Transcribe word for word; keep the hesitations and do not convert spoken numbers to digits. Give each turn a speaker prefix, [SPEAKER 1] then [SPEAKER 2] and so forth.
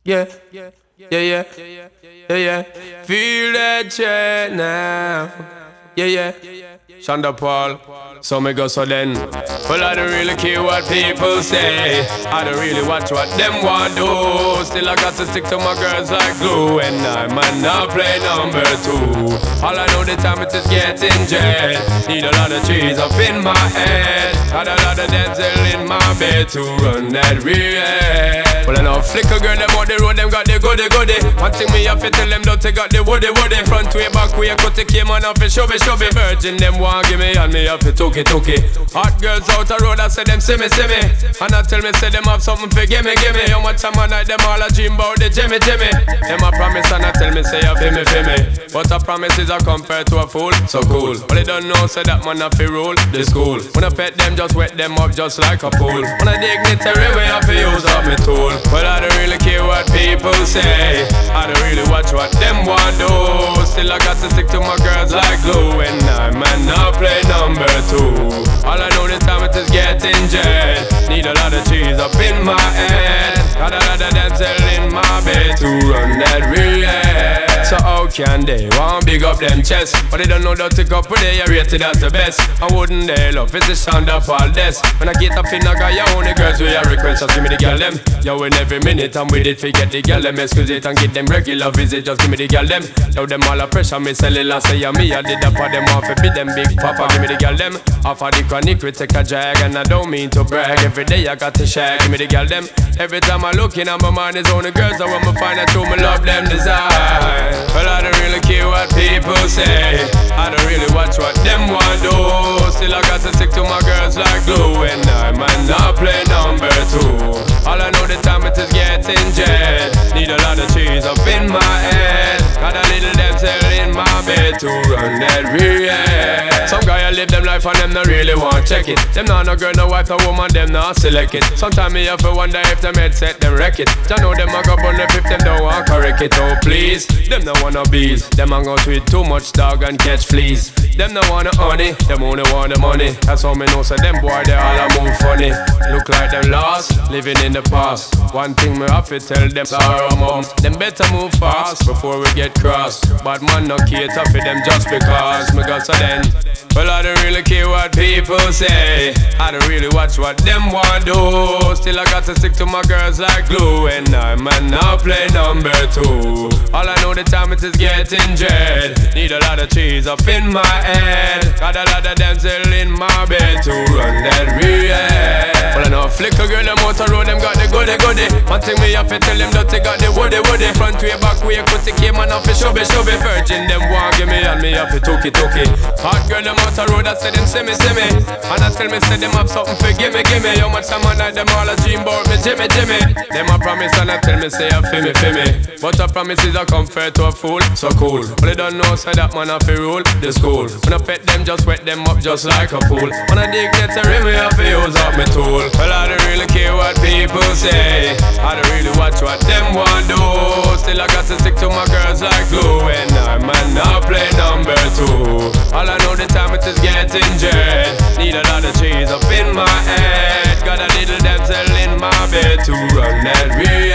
[SPEAKER 1] Yeah, yeah, yeah, yeah, yeah, yeah. Feel that check now. Yeah, yeah. Shonda Paul, so me go so then. Well, I don't really care what people say. I don't really watch what them want do. Still I got to stick to my girls like glue. And I might not play number two. All I know the time it is getting jet. Need a lot of trees up in my head. Got a lot of dental in my bed to run that real. Well, I know flicker girl, them on the road, them got the goody goody. One thing me have to tell them, don't they got the woody woody. Front way, back way, cut the came on off and show me, show me. Virgin, them want give me and me have to took it, took it. Hot girls out the road, I say them see me, see me. And I tell me, say them have something for gimme, gimme. How much time I night, them all a dream about the Jimmy, Jimmy. Them a promise and I tell me, say you feel me, feel me. But a promise is a compared to a fool, so cool. But they don't know, say that man have to rule the school. When I pet them, just wet them up just like a pool. When I dignitary way, I have to use up my tool. But I don't really care what people say. I don't really watch what them want do. Still I got to stick to my girls like glue. And I might not play number two. All I know this time it is getting jet. Need a lot of cheese up in my head. Got a lot of dental in my bed to run that real. So how can they want big up them chest? But they don't know that to couple they are rated as the best. I wouldn't they love it's the sound of all this. When I get up in I got your own girls with your request, just give me the girl them. Yo, in every minute I'm with it, forget the girl them. Excuse it and get them regular visit, just give me the girl them. Yo, them all a pressure, me sell it last say me. I did that for them off, be them big papa, give me the girl them. Off of the chronic we take a drag, and I don't mean to brag. Every day I got to shag, give me the girl them. Every time I look in, my mind is on the girls. I want me find out who me love them design. Well, I don't really care what people say. I don't really watch what them want do. Still I got to stick to my girls like glue. And I might not play number two. All I know the time it is getting jet. Need a lot of cheese up in my head. Got a little dental in my bed to run that real. Some guy I live them life and them not really want check it. Them not no girl, no wife, no woman, them not select it. Sometimes me have to wonder if them headset them wreck it. I know them a go on the if them don't want correct it. Oh please, them no wanna bees. Them a go tweet too much dog and catch fleas. Them no wanna honey, them only want the money. That's how me know so them boy they all a move funny. Look like them lost, living in the past. One thing me have to tell them sorrow mom. Them better move fast before we get crossed. Bad man no cater for them just because me got so then. Well I don't really care what people say. I don't really watch what them want do. Still I got to stick to my girls like glue. And I might not play number two. All I know the time it is getting jet. Need a lot of cheese up in my head. Got a lot of dental in my bed to run that real. Well I know flicker girl them out the road, them got the goody goody. One thing me have to tell them that they got the woody woody. Front way, back way, cut the came on off the show show be. Virgin them want give me and me have to took it, took it. Hot girl them out the road, I say them see me, see me. And I tell me say them have something for gimme, gimme. How much time I night them all a dream about me, Jimmy, Jimmy. Them a promise and I tell me say I feel me, feel me. But a promise is a comfort to a fool, so cool. But they don't know say that man have to rule the school. When I pet them, just wet them up just like a pool. When I dignitary, me have to use up my tool. Well I don't really care what people say. I don't really watch what them want do. Still I got to stick to my girls like glue. And I might not play number two. All I know the time it is getting jet. Need a lot of cheese up in my head. Got a little dental in my bed to run that real.